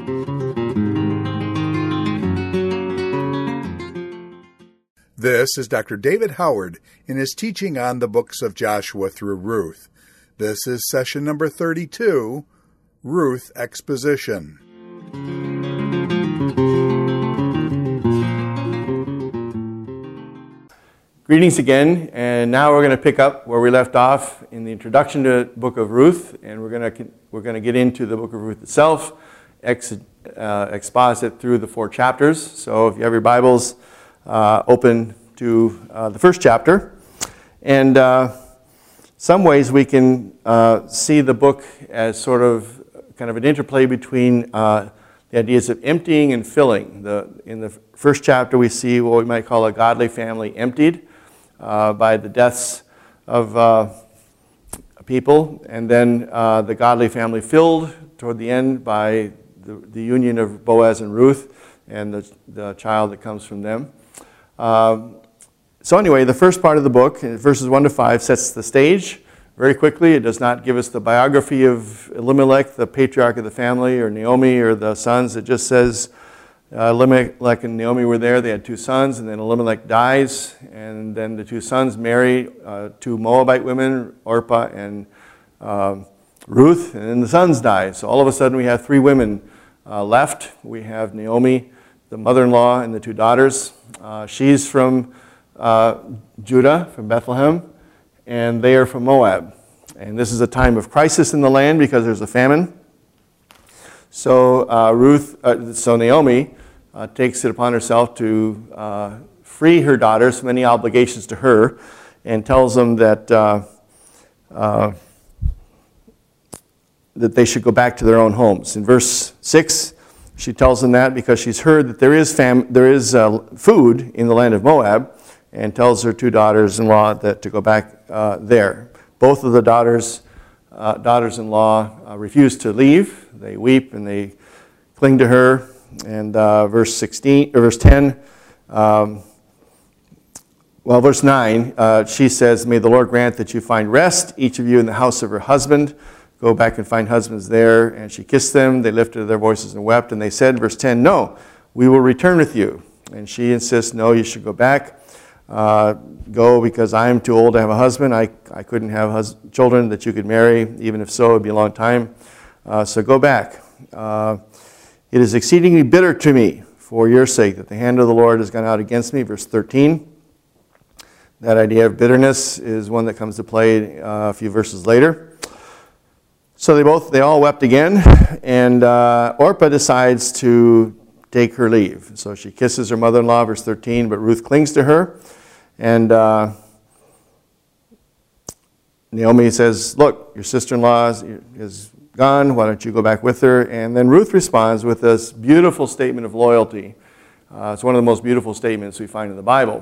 This is Dr. David Howard in his teaching on the books of Joshua through Ruth. This is session number 32, Ruth Exposition. Greetings again, and now we're going to pick up where we left off in the introduction to the book of Ruth, and we're going to get into the book of Ruth itself, exposit through the 4 chapters. So if you have your Bibles, open to the first chapter. And some ways we can see the book as sort of kind of an interplay between the ideas of emptying and filling. In the first chapter we see what we might call a godly family emptied by the deaths of people, and then the godly family filled toward the end by the union of Boaz and Ruth and the child that comes from them. So anyway, the first part of the book, verses 1 to 5, sets the stage very quickly. It does not give us the biography of Elimelech, the patriarch of the family, or Naomi, or the sons. It just says Elimelech and Naomi were there. They had 2 sons, and then Elimelech dies, and then the 2 sons marry 2 Moabite women, Orpah and Ruth, and then the sons die. So all of a sudden we have 3 women left. We have Naomi, the mother-in-law, and the 2 daughters. She's from Judah, from Bethlehem, and they are from Moab. And this is a time of crisis in the land because there's a famine. So Naomi takes it upon herself to free her daughters from any obligations to her, and tells them that they should go back to their own homes. In verse 6, she tells them that because she's heard that there is food in the land of Moab, and tells her 2 daughters-in-law that to go back there. Both of the daughters-in-law refuse to leave. They weep and they cling to her. And verse 10, verse 9, she says, "May the Lord grant that you find rest, each of you in the house of her husband. Go back and find husbands there." And she kissed them. They lifted their voices and wept. And they said, verse 10, "No, we will return with you." And she insists, "No, you should go back. Go because I am too old to have a husband. I couldn't have children that you could marry. Even if so, it would be a long time. So go back. It is exceedingly bitter to me for your sake that the hand of the Lord has gone out against me." Verse 13. That idea of bitterness is one that comes to play a few verses later. So they all wept again, and Orpah decides to take her leave. So she kisses her mother-in-law, verse 13, but Ruth clings to her. And Naomi says, "Look, your sister-in-law is gone. Why don't you go back with her?" And then Ruth responds with this beautiful statement of loyalty. It's one of the most beautiful statements we find in the Bible.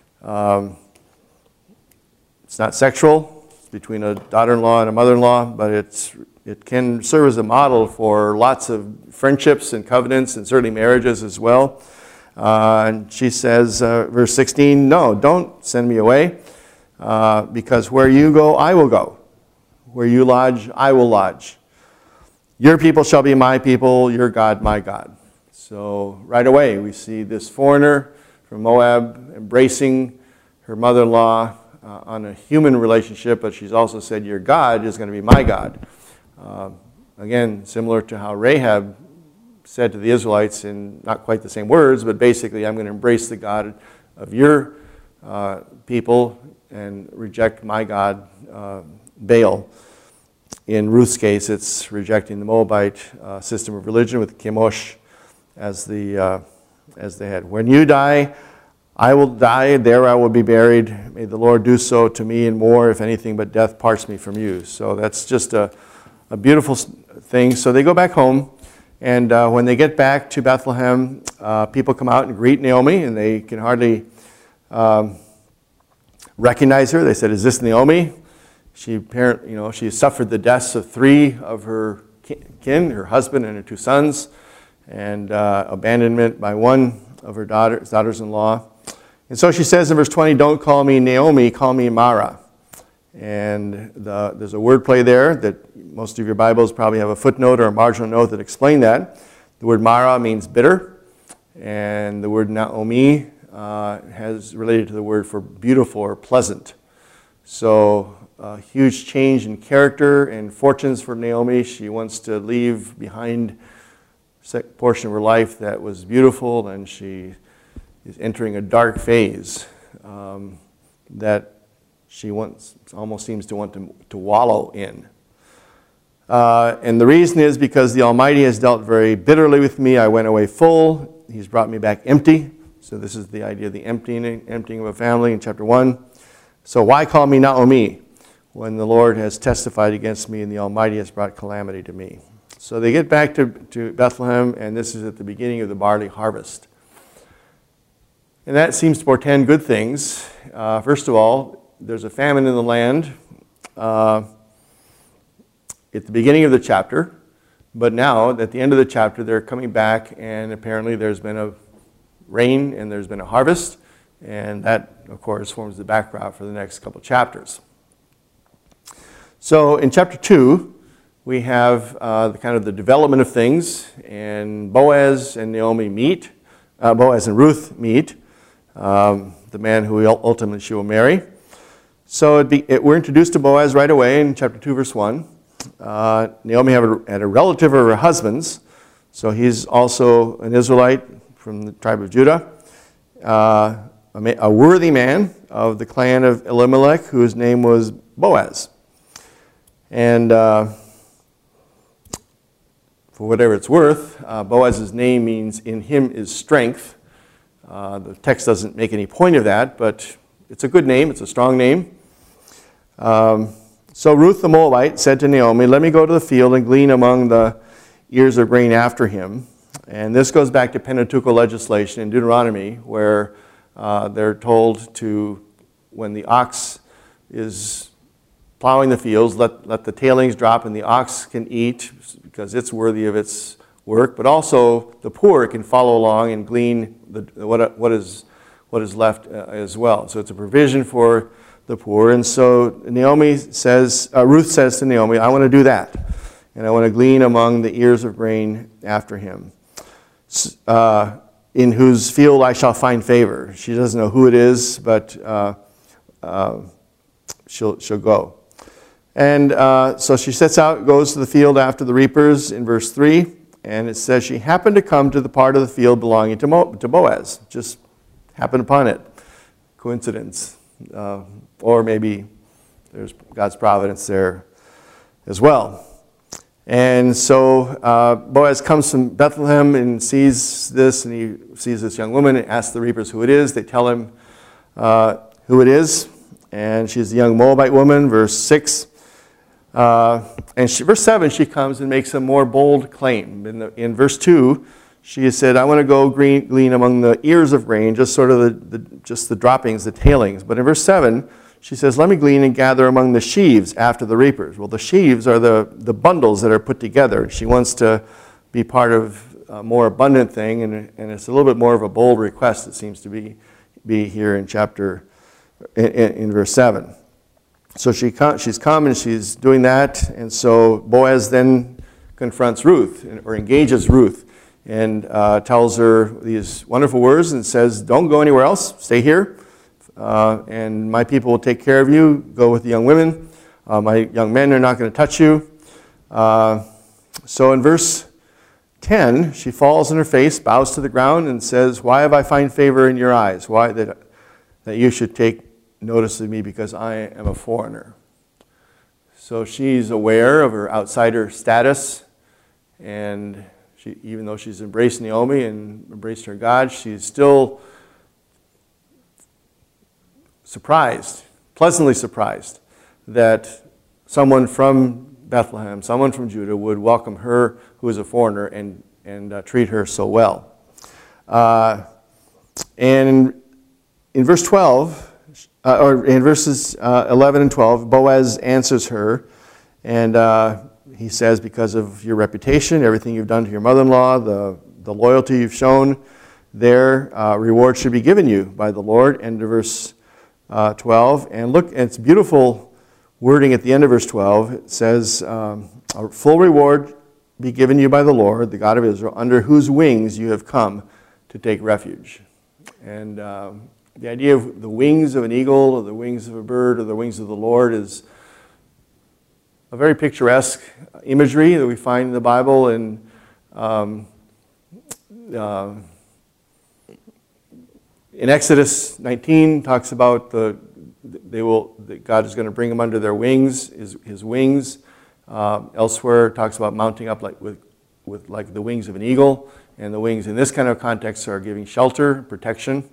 It's not sexual. It's between a daughter-in-law and a mother-in-law, but it can serve as a model for lots of friendships and covenants, and certainly marriages as well. And she says, verse 16, "No, don't send me away, because where you go, I will go. Where you lodge, I will lodge. Your people shall be my people, your God, my God." So right away, we see this foreigner from Moab embracing her mother-in-law on a human relationship, but she's also said, "Your God is going to be my God." Again, similar to how Rahab said to the Israelites in not quite the same words, but basically, "I'm going to embrace the God of your people and reject my God, Baal." In Ruth's case, it's rejecting the Moabite system of religion with Chemosh as the head. "When you die, I will die, there I will be buried. May the Lord do so to me and more, if anything but death parts me from you." So that's just a beautiful thing. So they go back home, and when they get back to Bethlehem, people come out and greet Naomi, and they can hardly recognize her. They said, "Is this Naomi?" She apparently, she suffered the deaths of 3 of her kin, her husband and her 2 sons, and abandonment by 1 of her daughters-in-law. And so she says in verse 20, "Don't call me Naomi, call me Mara." And there's a word play there that most of your Bibles probably have a footnote or a marginal note that explain that. The word Mara means bitter, and the word Naomi has related to the word for beautiful or pleasant. So a huge change in character and fortunes for Naomi. She wants to leave behind a portion of her life that was beautiful, and she is entering a dark phase that she almost seems to want to wallow in. And the reason is because the Almighty has dealt very bitterly with me. I went away full. He's brought me back empty. So this is the idea of the emptying of a family in chapter 1. So why call me Naomi when the Lord has testified against me and the Almighty has brought calamity to me? So they get back to Bethlehem, and this is at the beginning of the barley harvest. And that seems to portend good things. First of all, there's a famine in the land at the beginning of the chapter, but now at the end of the chapter they're coming back, and apparently there's been a rain and there's been a harvest, and that of course forms the background for the next couple chapters. So in chapter 2 we have the development of things, and Boaz and Naomi meet. Boaz and Ruth meet, the man who ultimately she will marry. So we're introduced to Boaz right away in chapter 2 verse 1. Naomi had a relative of her husband's, so he's also an Israelite from the tribe of Judah, a worthy man of the clan of Elimelech, whose name was Boaz. And for whatever it's worth, Boaz's name means "in him is strength." The text doesn't make any point of that, but it's a good name, it's a strong name. So Ruth the Moabite said to Naomi, "Let me go to the field and glean among the ears of grain after him." And this goes back to Pentateuchal legislation in Deuteronomy, where they're told to, when the ox is plowing the fields, let the tailings drop and the ox can eat because it's worthy of its work, but also the poor can follow along and glean what is left as well. So it's a provision for the poor. And so Ruth says to Naomi, "I want to do that, and I want to glean among the ears of grain after him, in whose field I shall find favor." She doesn't know who it is, but she'll go. And so she sets out, goes to the field after the reapers in verse 3, and it says she happened to come to the part of the field belonging to Boaz. Just happened upon it. Coincidence. Or maybe there's God's providence there as well. And so Boaz comes from Bethlehem and sees this, and he sees this young woman and asks the reapers who it is. They tell him who it is, and she's a young Moabite woman, verse 6. Verse 7, she comes and makes a more bold claim. In verse 2, she has said, "I want to go glean among the ears of grain," just sort of just the droppings, the tailings. But in verse 7, she says, "Let me glean and gather among the sheaves after the reapers." Well, the sheaves are the bundles that are put together. She wants to be part of a more abundant thing, and it's a little bit more of a bold request, it seems to be here in in verse 7. So she's come and she's doing that, and so Boaz then confronts Ruth, or engages Ruth, and tells her these wonderful words and says, "Don't go anywhere else, stay here, and my people will take care of you. Go with the young women. My young men are not going to touch you." So in verse 10, she falls on her face, bows to the ground, and says, "Why have I found favor in your eyes? Why that you should take notice of me, because I am a foreigner?" So she's aware of her outsider status, and even though she's embraced Naomi and embraced her God, she's still surprised, pleasantly surprised, that someone from Bethlehem, someone from Judah, would welcome her, who is a foreigner, and treat her so well. And in verse 12, or in verses 11 and 12, Boaz answers her, and he says, "Because of your reputation, everything you've done to your mother-in-law, the loyalty you've shown, their reward should be given you by the Lord." End of verse 12. And look, it's beautiful wording at the end of verse 12. It says, "A full reward be given you by the Lord, the God of Israel, under whose wings you have come to take refuge. And the idea of the wings of an eagle or the wings of a bird or the wings of the Lord is a very picturesque imagery that we find in the Bible. And in Exodus 19, talks about God is going to bring them under their wings, his wings. Elsewhere, talks about mounting up with like the wings of an eagle, and the wings in this kind of context are giving shelter, protection.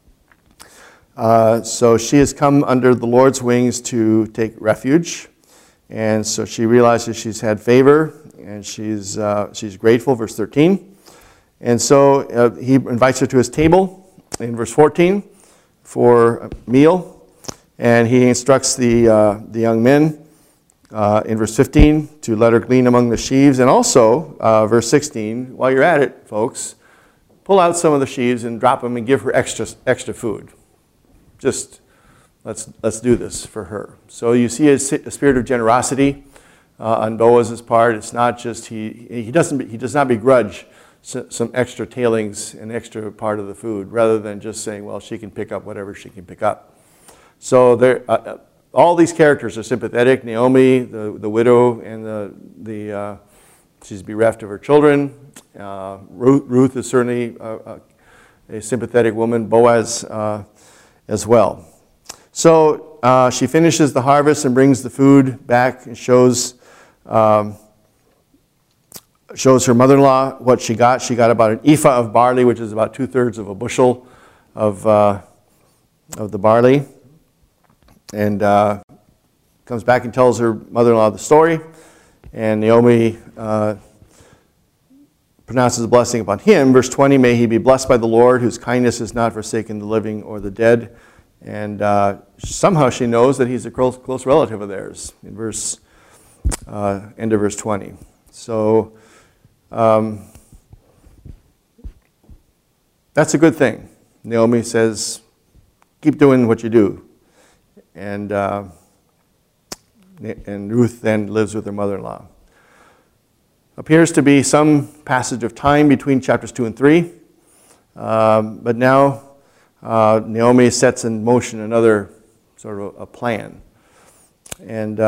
So she has come under the Lord's wings to take refuge, and so she realizes she's had favor, and she's grateful. Verse 13, and so he invites her to his table in verse 14 for a meal, and he instructs the young men. In verse 15, to let her glean among the sheaves. And also, verse 16, while you're at it, folks, pull out some of the sheaves and drop them and give her extra food. Just, let's do this for her. So you see a spirit of generosity on Boaz's part. It's not just, he does not begrudge some extra tailings, an extra part of the food, rather than just saying, well, she can pick up whatever she can pick up. So there, all these characters are sympathetic. Naomi, the widow, and she's bereft of her children. Ruth is certainly a sympathetic woman. Boaz as well. So she finishes the harvest and brings the food back and shows her mother-in-law what she got. She got about an ephah of barley, which is about 2/3 of a bushel of the barley. And comes back and tells her mother-in-law the story. And Naomi pronounces a blessing upon him. Verse 20, may he be blessed by the Lord, whose kindness has not forsaken the living or the dead. And somehow she knows that he's a close relative of theirs in end of verse 20. So that's a good thing. Naomi says, keep doing what you do. And Ruth then lives with her mother-in-law. Appears to be some passage of time between chapters 2 and 3. But now Naomi sets in motion another sort of a plan. And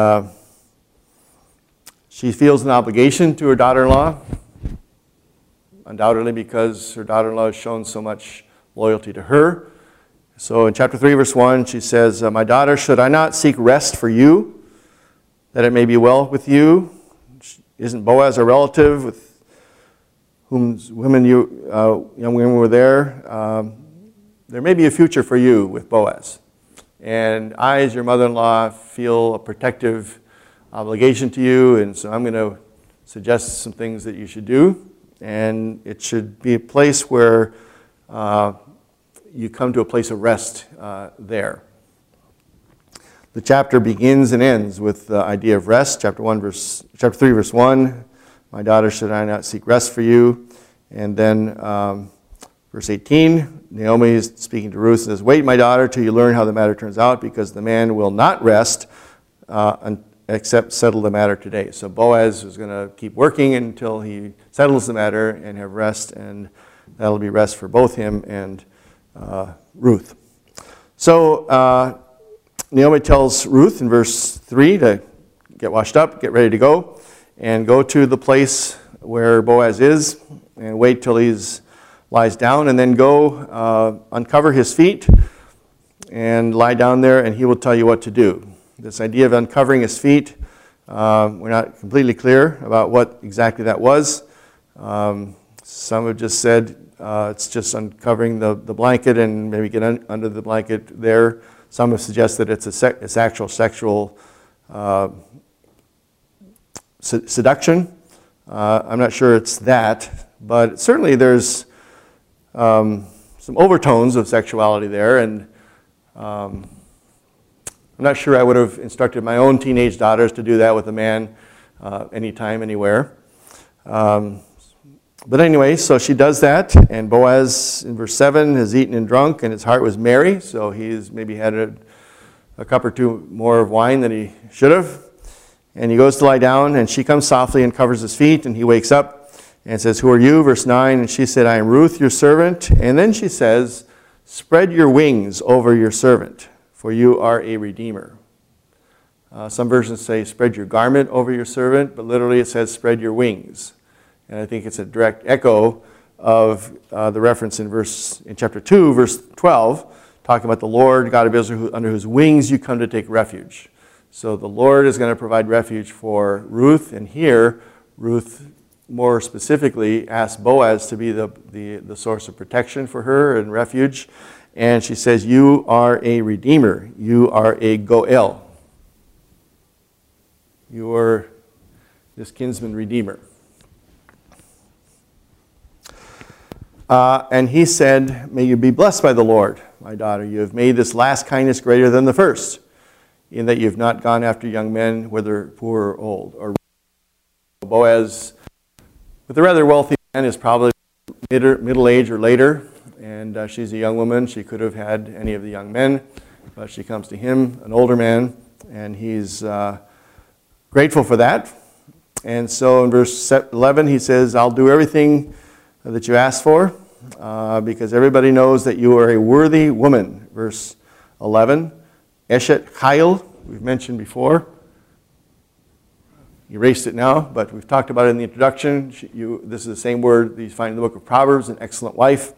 she feels an obligation to her daughter-in-law, undoubtedly because her daughter-in-law has shown so much loyalty to her. So in chapter 3, verse 1, she says, my daughter, should I not seek rest for you, that it may be well with you? Isn't Boaz a relative with whom young women were there? There may be a future for you with Boaz. And I, as your mother-in-law, feel a protective obligation to you, and so I'm going to suggest some things that you should do. And it should be a place where you come to a place of rest there. The chapter begins and ends with the idea of rest. Chapter 3, verse 1, my daughter, should I not seek rest for you? And then verse 18, Naomi is speaking to Ruth and says, wait, my daughter, till you learn how the matter turns out, because the man will not rest except settle the matter today. So Boaz is going to keep working until he settles the matter and have rest, and that'll be rest for both him and Ruth. So Naomi tells Ruth in verse 3 to get washed up, get ready to go, and go to the place where Boaz is and wait till he lies down, and then go uncover his feet and lie down there, and he will tell you what to do. This idea of uncovering his feet, we're not completely clear about what exactly that was. Some have just said it's just uncovering the blanket and maybe get under the blanket there. Some have suggested it's actual sexual seduction. I'm not sure it's that, but certainly there's some overtones of sexuality there, and I'm not sure I would have instructed my own teenage daughters to do that with a man anytime, anywhere. But anyway, so she does that, and Boaz, in verse 7, has eaten and drunk, and his heart was merry, so he's maybe had a cup or two more of wine than he should have. And he goes to lie down, and she comes softly and covers his feet, and he wakes up and says, "Who are you?" Verse 9, and she said, "I am Ruth, your servant." And then she says, "Spread your wings over your servant, for you are a redeemer." Some versions say, "Spread your garment over your servant," but literally it says, "Spread your wings." And I think it's a direct echo of the reference in chapter 2, verse 12, talking about the Lord, God of Israel, under whose wings you come to take refuge. So the Lord is going to provide refuge for Ruth, and here Ruth more specifically asks Boaz to be the source of protection for her and refuge. And she says, "You are a redeemer. You are a goel. You are this kinsman redeemer." And he said, "May you be blessed by the Lord, my daughter. You have made this last kindness greater than the first, in that you have not gone after young men, whether poor or old." Or Boaz, with a rather wealthy man, is probably middle age or later, and she's a young woman. She could have had any of the young men, but she comes to him, an older man, and he's grateful for that. And so in verse 11, he says, "I'll do everything that you asked for, because everybody knows that you are a worthy woman." Verse 11, Eshet Chayil, we've mentioned before. Erased it now, but we've talked about it in the introduction. This is the same word that you find in the book of Proverbs, an excellent wife.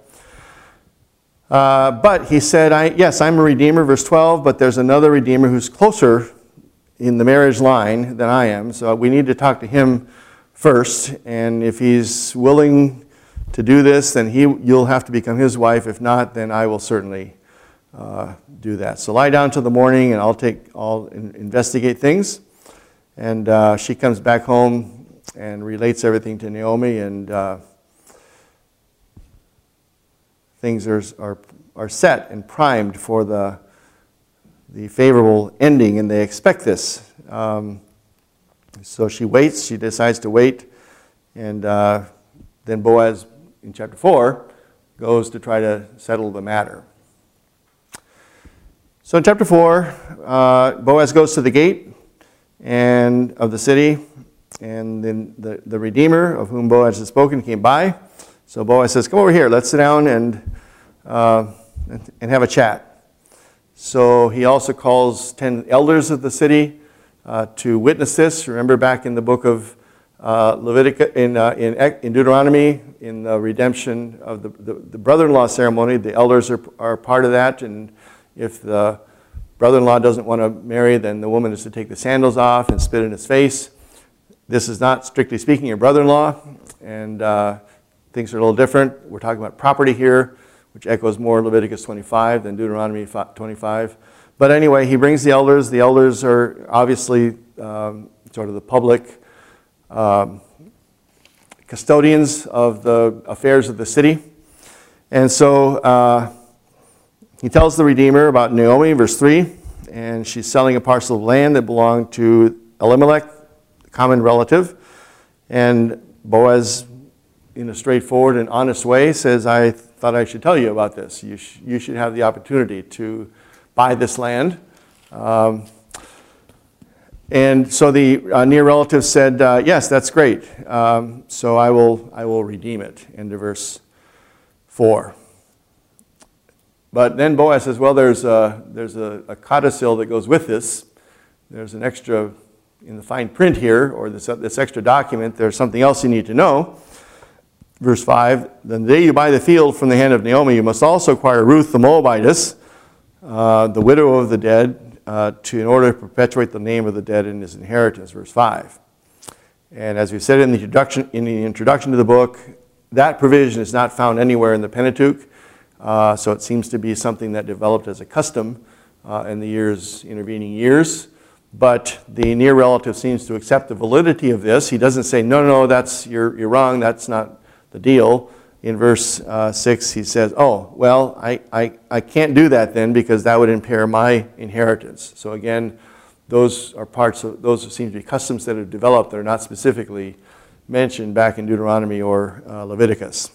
But he said, yes, I'm a redeemer, verse 12, but there's another redeemer who's closer in the marriage line than I am, so we need to talk to him first, and if he's willing to do this, then you'll have to become his wife. If not, then I will certainly do that. So lie down till the morning, and I'll investigate things. And she comes back home and relates everything to Naomi, and things are set and primed for the favorable ending, and they expect this. So she waits. She decides to wait, and then Boaz, in chapter 4, goes to try to settle the matter. So in chapter 4, Boaz goes to the gate of the city, and then the Redeemer, of whom Boaz has spoken, came by. So Boaz says, "Come over here, let's sit down and have a chat." So he also calls 10 elders of the city to witness this. Remember back in the book of Leviticus, in Deuteronomy, in the redemption of the brother-in-law ceremony, the elders are part of that, and if the brother-in-law doesn't want to marry, then the woman is to take the sandals off and spit in his face. This is not, strictly speaking, your brother-in-law, and things are a little different. We're talking about property here, which echoes more Leviticus 25 than Deuteronomy 25. But anyway, he brings the elders. The elders are obviously sort of the public custodians of the affairs of the city. And so he tells the Redeemer about Naomi, verse 3, and she's selling a parcel of land that belonged to Elimelech, the common relative. And Boaz, in a straightforward and honest way, says, "I thought I should tell you about this. You should have the opportunity to buy this land." And so the near relative said, "Yes, that's great. So I will redeem it." Into verse 4. But then Boaz says, "Well, there's a codicil that goes with this. There's an extra in the fine print here, or this extra document. There's something else you need to know." Verse 5, "Then the day you buy the field from the hand of Naomi, you must also acquire Ruth the Moabitess, the widow of the dead, in order to perpetuate the name of the dead in his inheritance." Verse 5. And as we said in the introduction to the book, that provision is not found anywhere in the Pentateuch, so it seems to be something that developed as a custom in the intervening years. But the near relative seems to accept the validity of this. He doesn't say, no, you're wrong, that's not the deal. In verse 6, he says, "Oh, well, I can't do that then, because that would impair my inheritance." So again, those seem to be customs that have developed that are not specifically mentioned back in Deuteronomy or Leviticus.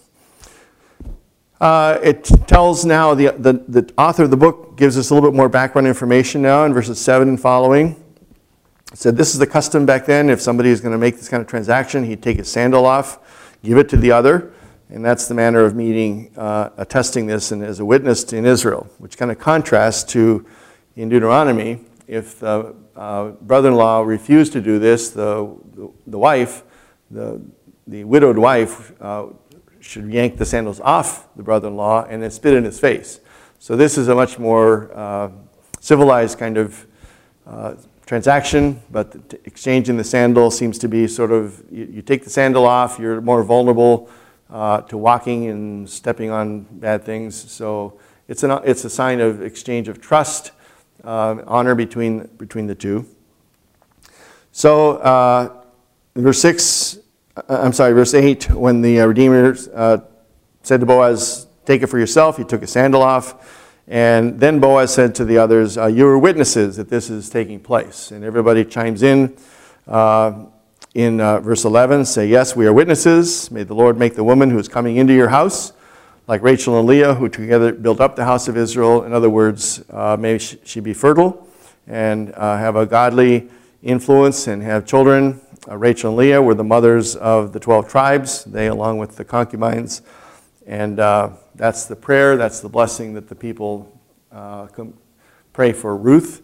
It tells now, the author of the book gives us a little bit more background information now in verses 7 and following. said this is the custom back then. If somebody is going to make this kind of transaction, he'd take his sandal off, give it to the other, and that's the manner of meeting, attesting this and as a witness in Israel, which kind of contrasts to in Deuteronomy. If the brother-in-law refused to do this, the wife, the widowed wife, should yank the sandals off the brother-in-law and then spit in his face. So this is a much more civilized kind of transaction, but exchanging the sandal seems to be sort of, you take the sandal off, you're more vulnerable to walking and stepping on bad things. So it's a sign of exchange of trust, honor between the two. So verse 8, when the Redeemer said to Boaz, take it for yourself, he took his sandal off. And then Boaz said to the others, you are witnesses that this is taking place. And everybody chimes in verse 11, say, yes, we are witnesses. May the Lord make the woman who is coming into your house like Rachel and Leah, who together built up the house of Israel. In other words, may she be fertile and have a godly influence and have children. Rachel and Leah were the mothers of the 12 tribes, they along with the concubines. And that's the prayer, that's the blessing that the people pray for Ruth.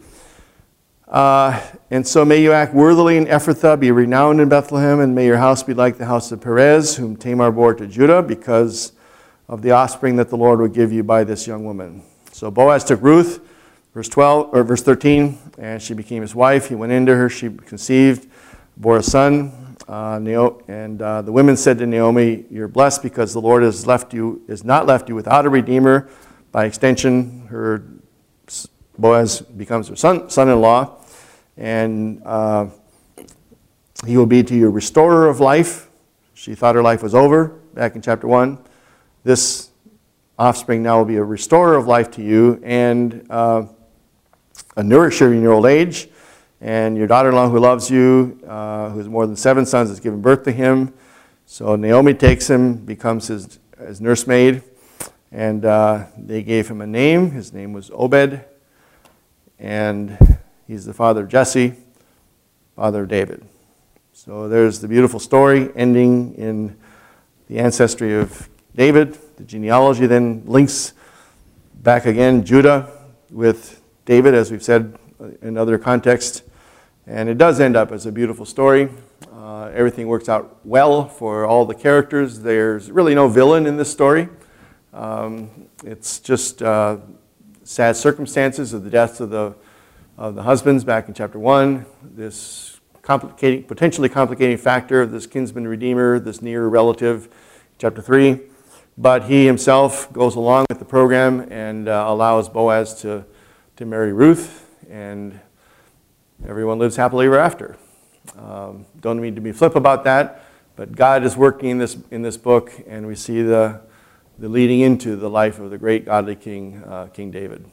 And so may you act worthily in Ephrathah, be renowned in Bethlehem, and may your house be like the house of Perez, whom Tamar bore to Judah, because of the offspring that the Lord would give you by this young woman. So Boaz took Ruth, verse 13, and she became his wife. He went into her, she conceived, bore a son. And the women said to Naomi, you're blessed because the Lord has not left you without a redeemer. By extension, Boaz becomes her son-in-law, and he will be to you a restorer of life. She thought her life was over back in chapter 1. This offspring now will be a restorer of life to you and a nourisher in your old age. And your daughter-in-law who loves you, who has more than 7 sons, has given birth to him. So Naomi takes him, becomes his nursemaid, and they gave him a name. His name was Obed, and he's the father of Jesse, father of David. So there's the beautiful story ending in the ancestry of David. The genealogy then links back again Judah with David, as we've said in other contexts. And it does end up as a beautiful story. Everything works out well for all the characters. There's really no villain in this story. It's just sad circumstances of the deaths of the husbands back in chapter 1. This potentially complicating factor of this kinsman redeemer, this near relative, chapter 3. But he himself goes along with the program and allows Boaz to marry Ruth, and everyone lives happily ever after. Don't mean to be flip about that, but God is working in this book, and we see the leading into the life of the great godly king, King David.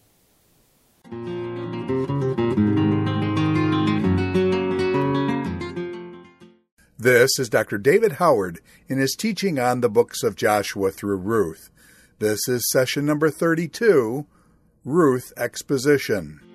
This is Dr. David Howard in his teaching on the books of Joshua through Ruth. This is session number 32, Ruth Exposition.